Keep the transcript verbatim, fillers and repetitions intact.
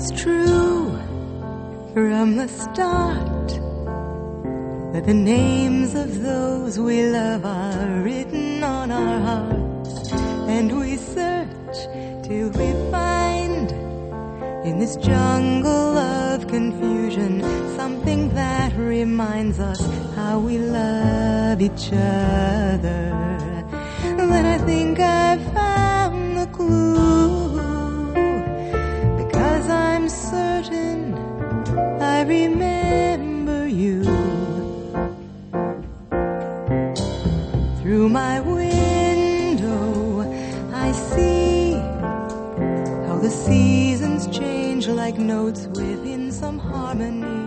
It's true from the start that the names of those we love are written on our hearts, and we search till we find in this jungle of confusion something that reminds us how we love each other. Then I think I've found the clue, because I'm certain I remember you. Through my window I see how the seasons change like notes within some harmony.